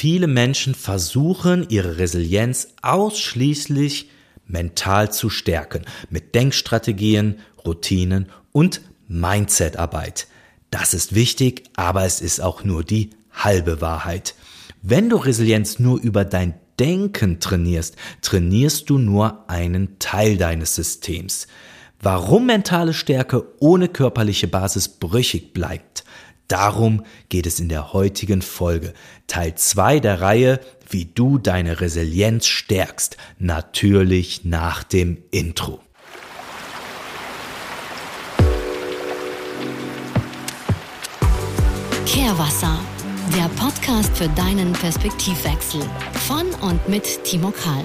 Viele Menschen versuchen, ihre Resilienz ausschließlich mental zu stärken, mit Denkstrategien, Routinen und Mindset-Arbeit. Das ist wichtig, aber es ist auch nur die halbe Wahrheit. Wenn du Resilienz nur über dein Denken trainierst, trainierst du nur einen Teil deines Systems. Warum mentale Stärke ohne körperliche Basis brüchig bleibt, darum geht es in der heutigen Folge. Teil 2 der Reihe, wie du deine Resilienz stärkst, natürlich nach dem Intro. Kehrwasser, der Podcast für deinen Perspektivwechsel von und mit Timo Kahl.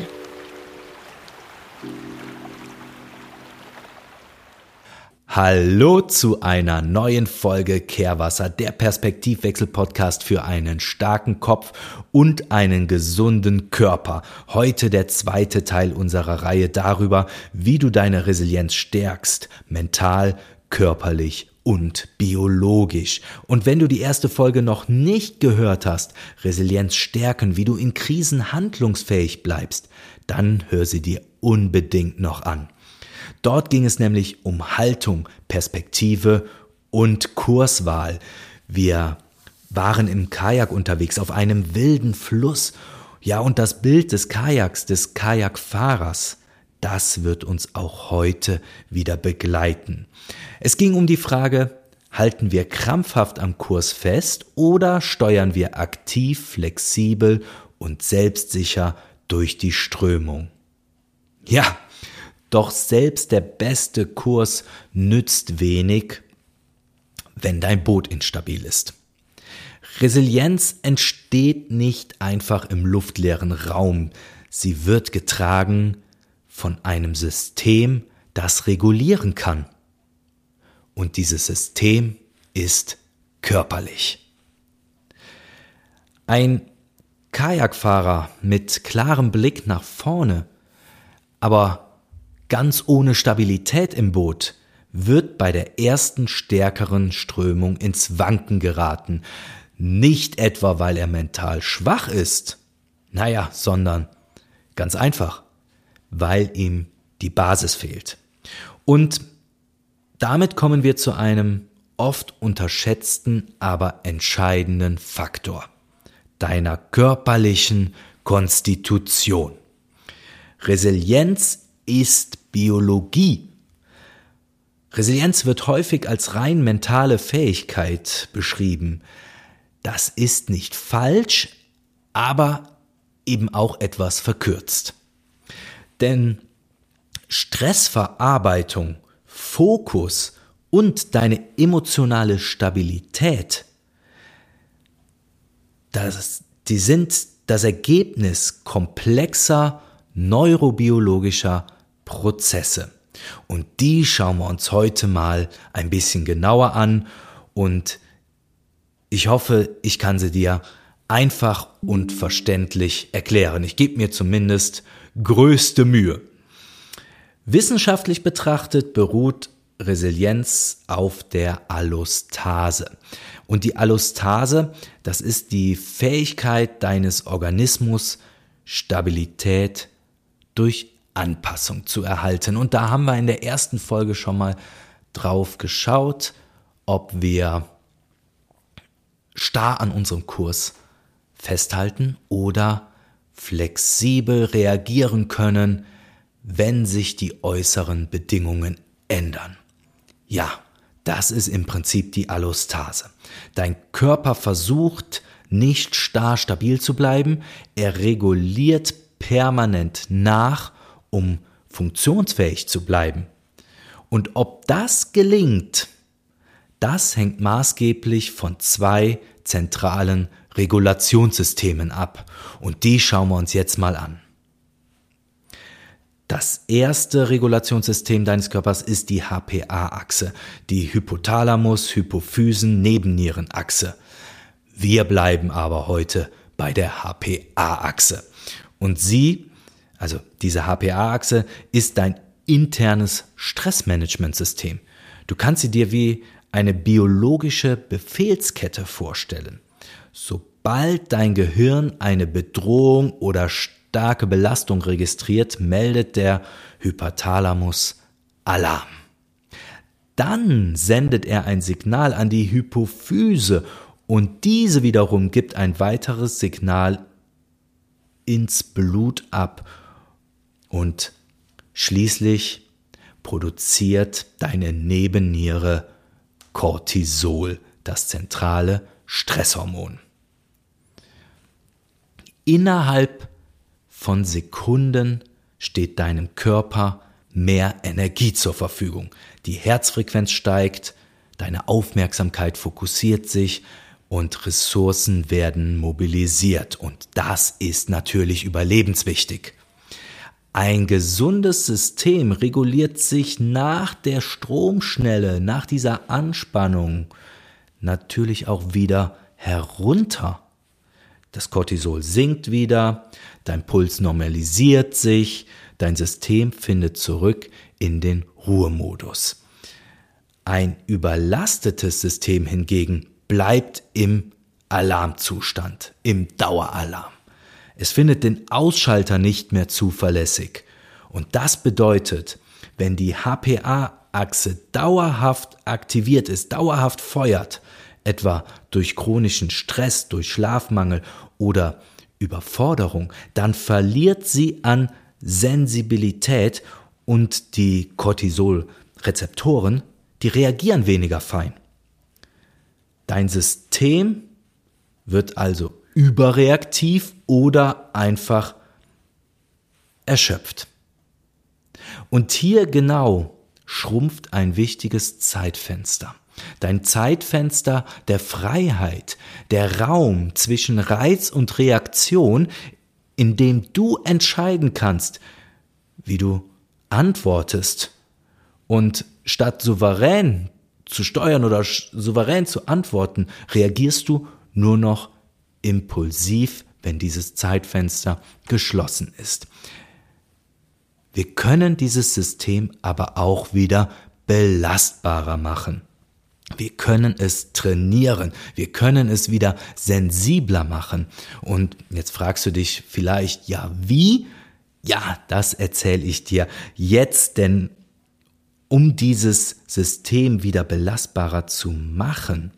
Hallo zu einer neuen Folge Kehrwasser, der Perspektivwechsel-Podcast für einen starken Kopf und einen gesunden Körper. Heute der zweite Teil unserer Reihe darüber, wie du deine Resilienz stärkst, mental, körperlich und biologisch. Und wenn du die erste Folge noch nicht gehört hast, Resilienz stärken, wie du in Krisen handlungsfähig bleibst, dann hör sie dir unbedingt noch an. Dort ging es nämlich um Haltung, Perspektive und Kurswahl. Wir waren im Kajak unterwegs auf einem wilden Fluss. Ja, und das Bild des Kajaks, des Kajakfahrers, das wird uns auch heute wieder begleiten. Es ging um die Frage, halten wir krampfhaft am Kurs fest oder steuern wir aktiv, flexibel und selbstsicher durch die Strömung? Ja, doch selbst der beste Kurs nützt wenig, wenn dein Boot instabil ist. Resilienz entsteht nicht einfach im luftleeren Raum. Sie wird getragen von einem System, das regulieren kann. Und dieses System ist körperlich. Ein Kajakfahrer mit klarem Blick nach vorne, aber ganz ohne Stabilität im Boot, wird bei der ersten stärkeren Strömung ins Wanken geraten. Nicht etwa, weil er mental schwach ist, sondern ganz einfach, weil ihm die Basis fehlt. Und damit kommen wir zu einem oft unterschätzten, aber entscheidenden Faktor: deiner körperlichen Konstitution. Resilienz ist Biologie. Resilienz wird häufig als rein mentale Fähigkeit beschrieben. Das ist nicht falsch, aber eben auch etwas verkürzt. Denn Stressverarbeitung, Fokus und deine emotionale Stabilität, die sind das Ergebnis komplexer neurobiologischer Prozesse. Und die schauen wir uns heute mal ein bisschen genauer an und ich hoffe, ich kann sie dir einfach und verständlich erklären. Ich gebe mir zumindest größte Mühe. Wissenschaftlich betrachtet beruht Resilienz auf der Allostase. Und die Allostase, das ist die Fähigkeit deines Organismus, Stabilität durch Anpassung zu erhalten. Und da haben wir in der ersten Folge schon mal drauf geschaut, ob wir starr an unserem Kurs festhalten oder flexibel reagieren können, wenn sich die äußeren Bedingungen ändern. Ja, das ist im Prinzip die Allostase. Dein Körper versucht nicht starr stabil zu bleiben, er reguliert permanent nach, um funktionsfähig zu bleiben. Und ob das gelingt, das hängt maßgeblich von zwei zentralen Regulationssystemen ab. Und die schauen wir uns jetzt mal an. Das erste Regulationssystem deines Körpers ist die HPA-Achse, die Hypothalamus-Hypophysen-Nebennierenachse. Wir bleiben aber heute bei der HPA-Achse. Und diese HPA-Achse, ist dein internes Stressmanagementsystem. Du kannst sie dir wie eine biologische Befehlskette vorstellen. So Sobald dein Gehirn eine Bedrohung oder starke Belastung registriert, meldet der Hypothalamus Alarm. Dann sendet er ein Signal an die Hypophyse und diese wiederum gibt ein weiteres Signal ins Blut ab und schließlich produziert deine Nebenniere Cortisol, das zentrale Stresshormon. Innerhalb von Sekunden steht deinem Körper mehr Energie zur Verfügung. Die Herzfrequenz steigt, deine Aufmerksamkeit fokussiert sich und Ressourcen werden mobilisiert. Und das ist natürlich überlebenswichtig. Ein gesundes System reguliert sich nach der Stromschnelle, nach dieser Anspannung natürlich auch wieder herunter. Das Cortisol sinkt wieder, dein Puls normalisiert sich, dein System findet zurück in den Ruhemodus. Ein überlastetes System hingegen bleibt im Alarmzustand, im Daueralarm. Es findet den Ausschalter nicht mehr zuverlässig. Und das bedeutet, wenn die HPA-Achse dauerhaft aktiviert ist, dauerhaft feuert, etwa durch chronischen Stress, durch Schlafmangel oder Überforderung, dann verliert sie an Sensibilität und die Cortisol-Rezeptoren, die reagieren weniger fein. Dein System wird also überreaktiv oder einfach erschöpft. Und hier genau schrumpft ein wichtiges Zeitfenster. Dein Zeitfenster der Freiheit, der Raum zwischen Reiz und Reaktion, in dem du entscheiden kannst, wie du antwortest. Und statt souverän zu steuern oder souverän zu antworten, reagierst du nur noch impulsiv, wenn dieses Zeitfenster geschlossen ist. Wir können dieses System aber auch wieder belastbarer machen. Wir können es trainieren, wir können es wieder sensibler machen. Und jetzt fragst du dich vielleicht, ja wie? Ja, das erzähle ich dir jetzt, denn um dieses System wieder belastbarer zu machen,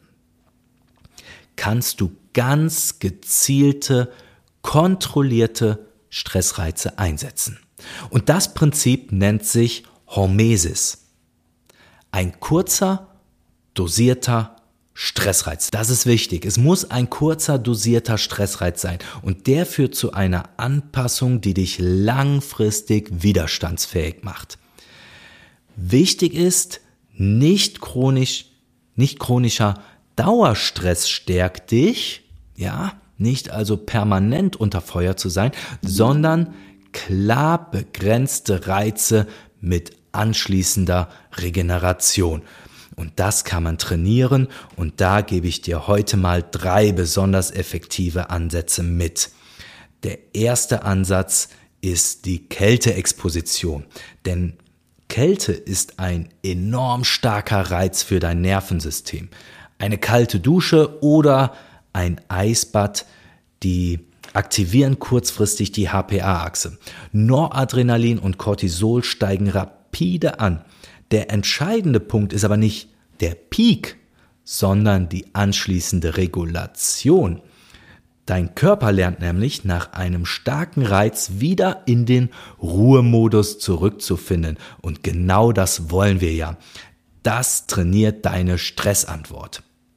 kannst du ganz gezielte, kontrollierte Stressreize einsetzen. Und das Prinzip nennt sich Hormesis. Ein kurzer, dosierter Stressreiz. Das ist wichtig. Es muss ein kurzer, dosierter Stressreiz sein. Und der führt zu einer Anpassung, die dich langfristig widerstandsfähig macht. Wichtig ist, nicht chronischer Dauerstress stärkt dich, ja, nicht also permanent unter Feuer zu sein, sondern klar begrenzte Reize mit anschließender Regeneration. Und das kann man trainieren und da gebe ich dir heute mal 3 besonders effektive Ansätze mit. Der erste Ansatz ist die Kälteexposition, denn Kälte ist ein enorm starker Reiz für dein Nervensystem. Eine kalte Dusche oder ein Eisbad, die aktivieren kurzfristig die HPA-Achse. Noradrenalin und Cortisol steigen rapide an. Der entscheidende Punkt ist aber nicht der Peak, sondern die anschließende Regulation. Dein Körper lernt nämlich nach einem starken Reiz wieder in den Ruhemodus zurückzufinden. Und genau das wollen wir ja. Das trainiert deine Stressantwort.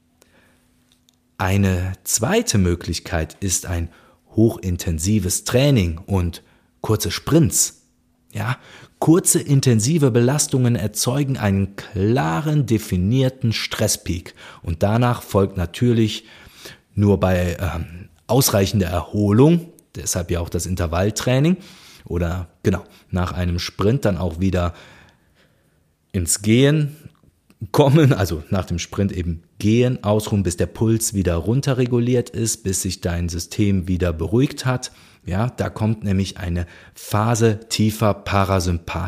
Eine zweite Möglichkeit ist ein hochintensives Training und kurze Sprints. Ja, kurze, intensive Belastungen erzeugen einen klaren, definierten Stresspeak. Und danach folgt natürlich nur bei ausreichender Erholung, deshalb ja auch das Intervalltraining, oder genau, nach einem Sprint dann auch wieder ins Gehen kommen, also nach dem Sprint eben gehen, ausruhen, bis der Puls wieder runterreguliert ist, bis sich dein System wieder beruhigt hat. Ja, da kommt nämlich eine Phase tiefer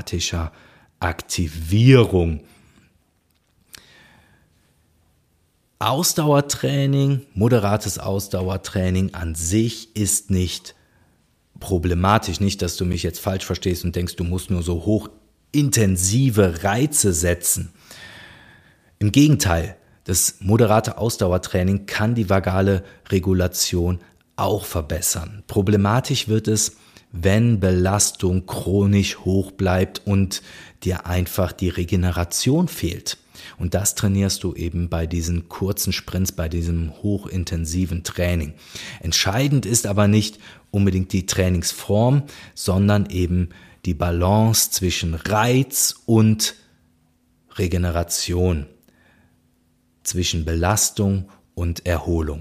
parasympathischer Aktivierung. Ausdauertraining, moderates Ausdauertraining an sich ist nicht problematisch. Nicht, dass du mich jetzt falsch verstehst und denkst, du musst nur so hochintensive Reize setzen. Im Gegenteil, das moderate Ausdauertraining kann die vagale Regulation auch verbessern. Problematisch wird es, wenn Belastung chronisch hoch bleibt und dir einfach die Regeneration fehlt. Und das trainierst du eben bei diesen kurzen Sprints, bei diesem hochintensiven Training. Entscheidend ist aber nicht unbedingt die Trainingsform, sondern eben die Balance zwischen Reiz und Regeneration, zwischen Belastung und Erholung.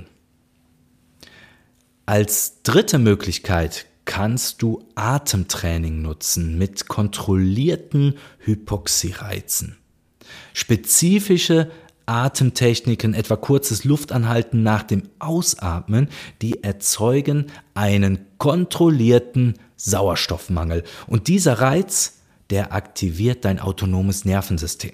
Als dritte Möglichkeit kannst du Atemtraining nutzen mit kontrollierten Hypoxiereizen. Spezifische Atemtechniken, etwa kurzes Luftanhalten nach dem Ausatmen, die erzeugen einen kontrollierten Sauerstoffmangel. Und dieser Reiz, der aktiviert dein autonomes Nervensystem.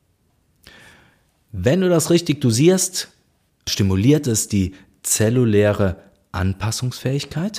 Wenn du das richtig dosierst, stimuliert es die zelluläre Anpassungsfähigkeit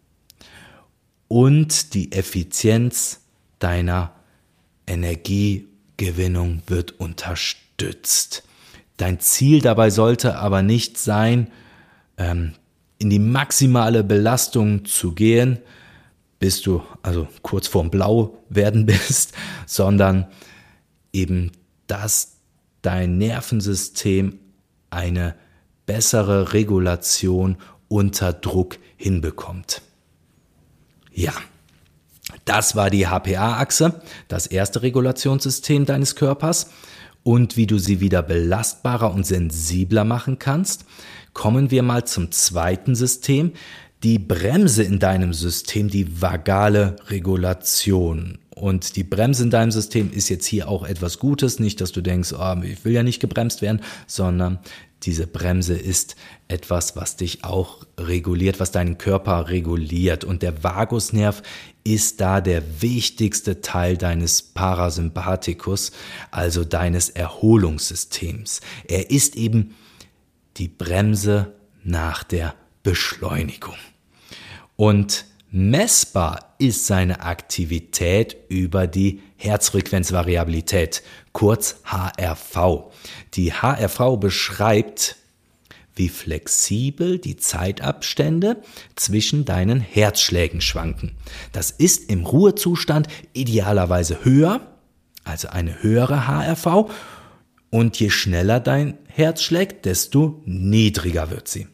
und die Effizienz deiner Energiegewinnung wird unterstützt. Dein Ziel dabei sollte aber nicht sein, in die maximale Belastung zu gehen, bis du also kurz vorm Blau werden bist, sondern eben, dass dein Nervensystem eine bessere Regulation unter Druck hinbekommt. Ja, das war die HPA-Achse, das erste Regulationssystem deines Körpers. Und wie du sie wieder belastbarer und sensibler machen kannst, kommen wir mal zum zweiten System, die Bremse in deinem System, die vagale Regulation. Und die Bremse in deinem System ist jetzt hier auch etwas Gutes, nicht, dass du denkst, ich will ja nicht gebremst werden, sondern diese Bremse ist etwas, was dich auch reguliert, was deinen Körper reguliert. Und der Vagusnerv ist da der wichtigste Teil deines Parasympathikus, also deines Erholungssystems. Er ist eben die Bremse nach der Beschleunigung. Und messbar ist seine Aktivität über die Herzfrequenzvariabilität, kurz HRV. Die HRV beschreibt, wie flexibel die Zeitabstände zwischen deinen Herzschlägen schwanken. Das ist im Ruhezustand idealerweise höher, also eine höhere HRV, und je schneller dein Herz schlägt, desto niedriger wird sie.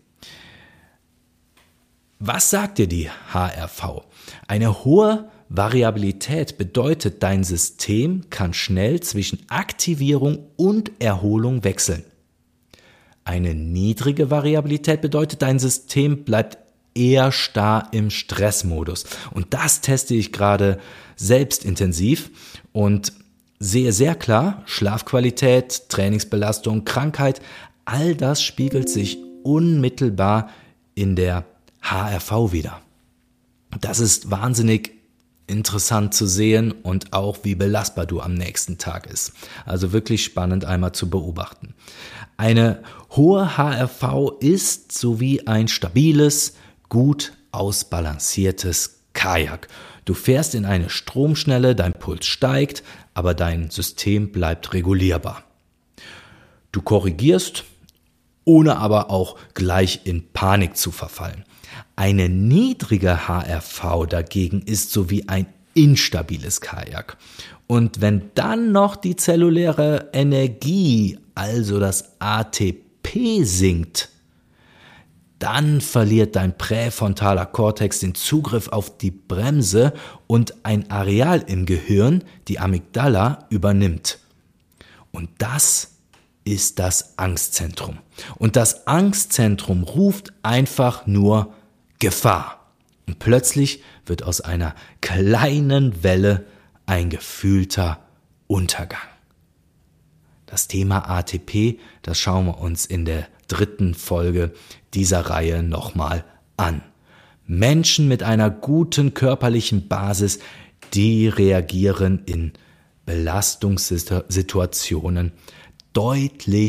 Was sagt dir die HRV? Eine hohe Variabilität bedeutet, dein System kann schnell zwischen Aktivierung und Erholung wechseln. Eine niedrige Variabilität bedeutet, dein System bleibt eher starr im Stressmodus. Und das teste ich gerade selbst intensiv und sehe sehr klar, Schlafqualität, Trainingsbelastung, Krankheit, all das spiegelt sich unmittelbar in der HRV wieder. Das ist wahnsinnig interessant zu sehen und auch wie belastbar du am nächsten Tag ist. Also wirklich spannend einmal zu beobachten. Eine hohe HRV ist so wie ein stabiles, gut ausbalanciertes Kajak. Du fährst in eine Stromschnelle, dein Puls steigt, aber dein System bleibt regulierbar. Du korrigierst, ohne aber auch gleich in Panik zu verfallen. Eine niedrige HRV dagegen ist so wie ein instabiles Kajak. Und wenn dann noch die zelluläre Energie, also das ATP, sinkt, dann verliert dein präfrontaler Kortex den Zugriff auf die Bremse und ein Areal im Gehirn, die Amygdala, übernimmt. Und das ist das Angstzentrum. Und das Angstzentrum ruft einfach nur Gefahr. Und plötzlich wird aus einer kleinen Welle ein gefühlter Untergang. Das Thema ATP, das schauen wir uns in der 3. Folge dieser Reihe nochmal an. Menschen mit einer guten körperlichen Basis, die reagieren in Belastungssituationen deutlich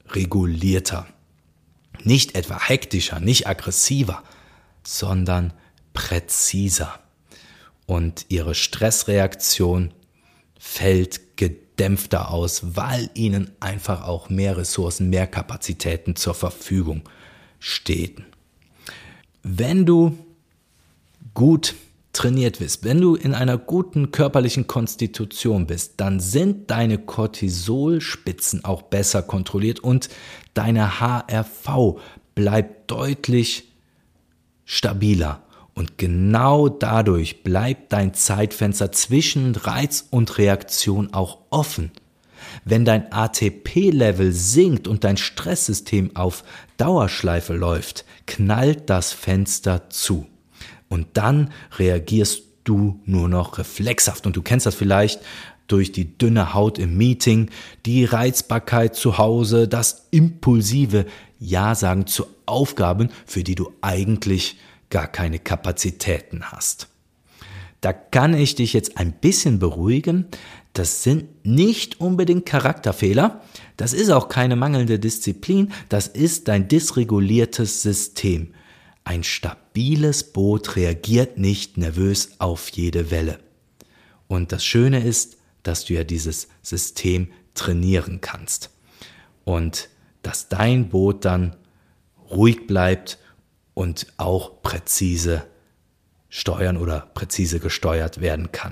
regulierter. Nicht etwa hektischer, nicht aggressiver, sondern präziser. Und ihre Stressreaktion fällt gedämpfter aus, weil ihnen einfach auch mehr Ressourcen, mehr Kapazitäten zur Verfügung stehen. Wenn du gut trainiert bist, wenn du in einer guten körperlichen Konstitution bist, dann sind deine Cortisolspitzen auch besser kontrolliert und deine HRV bleibt deutlich stabiler. Und genau dadurch bleibt dein Zeitfenster zwischen Reiz und Reaktion auch offen. Wenn dein ATP-Level sinkt und dein Stresssystem auf Dauerschleife läuft, knallt das Fenster zu. Und dann reagierst du nur noch reflexhaft. Und du kennst das vielleicht durch die dünne Haut im Meeting, die Reizbarkeit zu Hause, das impulsive Ja-Sagen zu Aufgaben, für die du eigentlich gar keine Kapazitäten hast. Da kann ich dich jetzt ein bisschen beruhigen. Das sind nicht unbedingt Charakterfehler. Das ist auch keine mangelnde Disziplin. Das ist dein dysreguliertes System. Ein stabiles Boot reagiert nicht nervös auf jede Welle. Und das Schöne ist, dass du ja dieses System trainieren kannst. Und dass dein Boot dann ruhig bleibt und auch präzise steuern oder präzise gesteuert werden kann.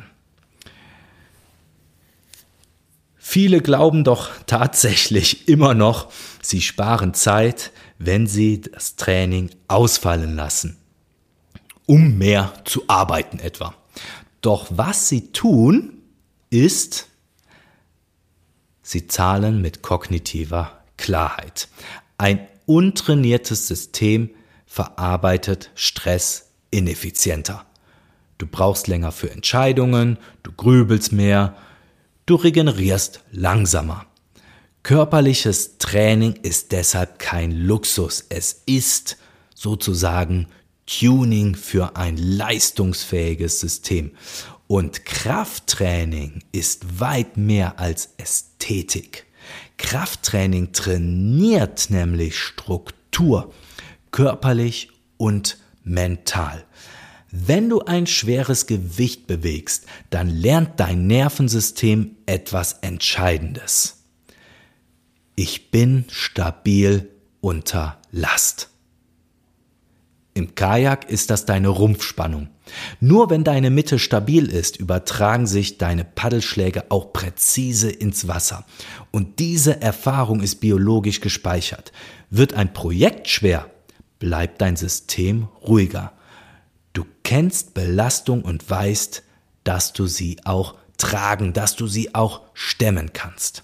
Viele glauben doch tatsächlich immer noch, sie sparen Zeit, wenn sie das Training ausfallen lassen, um mehr zu arbeiten etwa. Doch was sie tun, ist, sie zahlen mit kognitiver Klarheit. Ein untrainiertes System verarbeitet Stress ineffizienter. Du brauchst länger für Entscheidungen, du grübelst mehr, du regenerierst langsamer. Körperliches Training ist deshalb kein Luxus. Es ist sozusagen Tuning für ein leistungsfähiges System. Und Krafttraining ist weit mehr als Ästhetik. Krafttraining trainiert nämlich Struktur, körperlich und mental. Wenn du ein schweres Gewicht bewegst, dann lernt dein Nervensystem etwas Entscheidendes. Ich bin stabil unter Last. Im Kajak ist das deine Rumpfspannung. Nur wenn deine Mitte stabil ist, übertragen sich deine Paddelschläge auch präzise ins Wasser. Und diese Erfahrung ist biologisch gespeichert. Wird ein Projekt schwer, bleibt dein System ruhiger. Du kennst Belastung und weißt, dass du sie auch tragen, dass du sie auch stemmen kannst.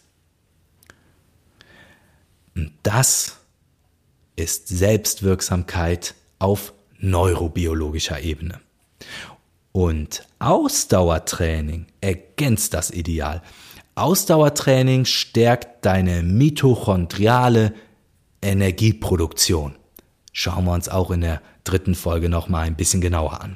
Und das ist Selbstwirksamkeit auf neurobiologischer Ebene. Und Ausdauertraining ergänzt das Ideal. Ausdauertraining stärkt deine mitochondriale Energieproduktion. Schauen wir uns auch in der 3. Folge nochmal ein bisschen genauer an.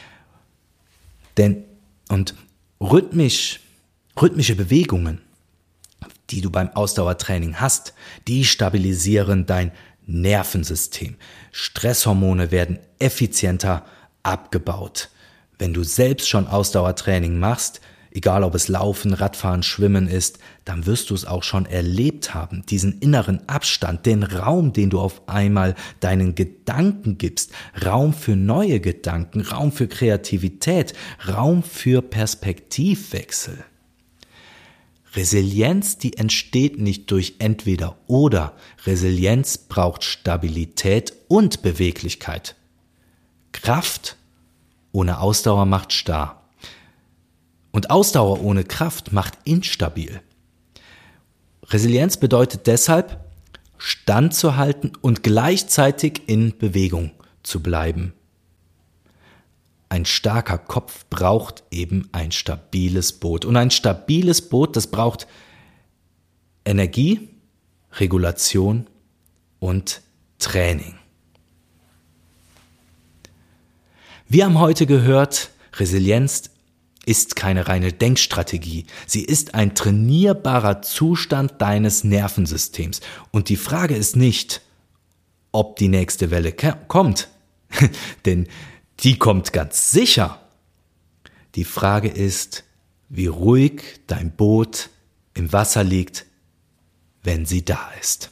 Rhythmische Bewegungen, die du beim Ausdauertraining hast, die stabilisieren dein Nervensystem. Stresshormone werden effizienter abgebaut. Wenn du selbst schon Ausdauertraining machst, egal ob es Laufen, Radfahren, Schwimmen ist, dann wirst du es auch schon erlebt haben. Diesen inneren Abstand, den Raum, den du auf einmal deinen Gedanken gibst. Raum für neue Gedanken, Raum für Kreativität, Raum für Perspektivwechsel. Resilienz, die entsteht nicht durch entweder oder. Resilienz braucht Stabilität und Beweglichkeit. Kraft ohne Ausdauer macht starr. Und Ausdauer ohne Kraft macht instabil. Resilienz bedeutet deshalb, standzuhalten und gleichzeitig in Bewegung zu bleiben. Ein starker Kopf braucht eben ein stabiles Boot. Und ein stabiles Boot, das braucht Energie, Regulation und Training. Wir haben heute gehört, Resilienz ist keine reine Denkstrategie. Sie ist ein trainierbarer Zustand deines Nervensystems. Und die Frage ist nicht, ob die nächste Welle kommt, denn die kommt ganz sicher. Die Frage ist, wie ruhig dein Boot im Wasser liegt, wenn sie da ist.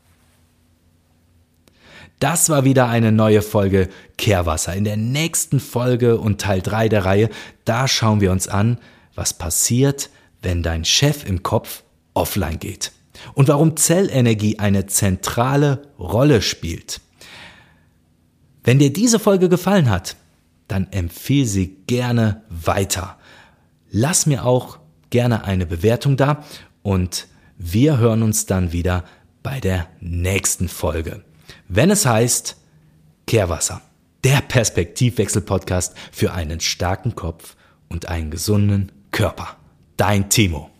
Das war wieder eine neue Folge Kehrwasser. In der nächsten Folge und Teil 3 der Reihe, da schauen wir uns an, was passiert, wenn dein Chef im Kopf offline geht. Und warum Zellenergie eine zentrale Rolle spielt. Wenn dir diese Folge gefallen hat, dann empfehle sie gerne weiter. Lass mir auch gerne eine Bewertung da und wir hören uns dann wieder bei der nächsten Folge. Wenn es heißt Kehrwasser, der Perspektivwechsel-Podcast für einen starken Kopf und einen gesunden Körper. Dein Timo.